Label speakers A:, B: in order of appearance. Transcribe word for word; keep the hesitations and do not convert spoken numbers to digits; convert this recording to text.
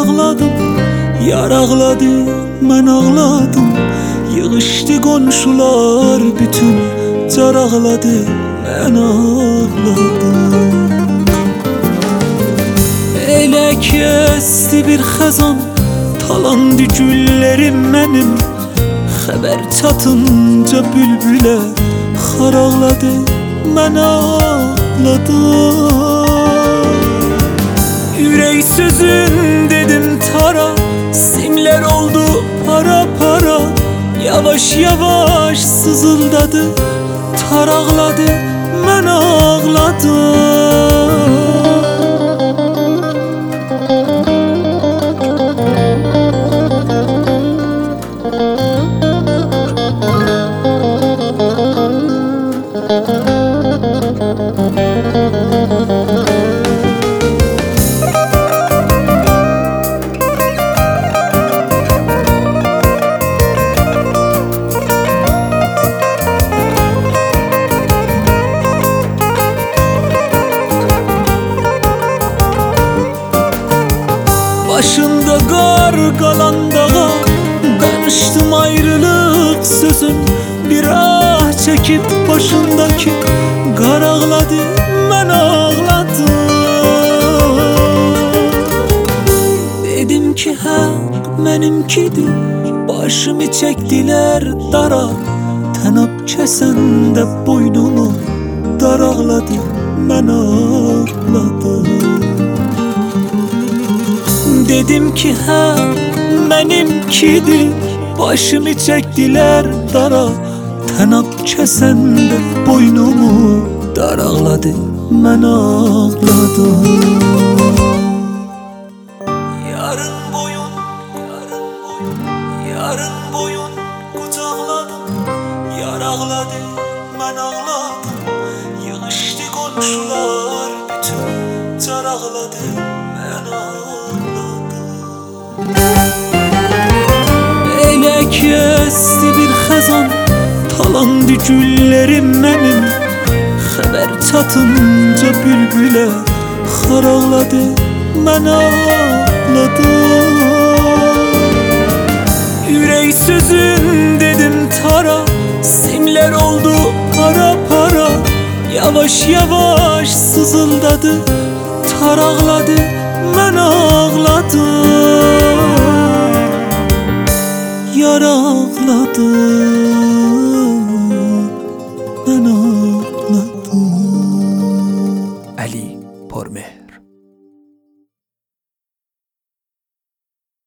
A: ağladım, yar ağladı, mən ağladım. Yığışdı qonşular bütün, car ağladı, mən ağladım. Elə kəsdi bir xəzan, talandı güllərim mənim. Xəbər çatınca bülbülə xar ağladı, mən ağladım. Ürək sözün dedim tara, simlər oldu para para. Yavaş yavaş sızıldadı, tar ağladı, mən ağladım. Başında qar qalan dağa, danışdım ayrılıq sözün. Bir ah çekip başındaki qar ağladı, mən ağladım. Dedim ki haq mənimkidir, başımı çəkdilər dara. Tənab kəsəndə boynumu dar ağladı, mən ağladım. Dedim ki haq mənimkidir, başımı çəkdilər dara. Tənab kəsəndə boynumu dar ağladı, mən ağladım. Yarın boyun, yarın boyun, yarın boyun qucaqladım, yar ağladı, mən ağladım. Yığışdı qonşular bütün, car ağladı, mən ağladım. Elə kəsdi bir xəzan, talandı güllərim mənim. Xəbər çatınca bülbülə xar ağladı, mən ağladım. Ürək sözün dedim tara, simlər oldu para para. Yavaş yavaş sızıldadı, tar ağladı, mən ağladım. Yar ağladım.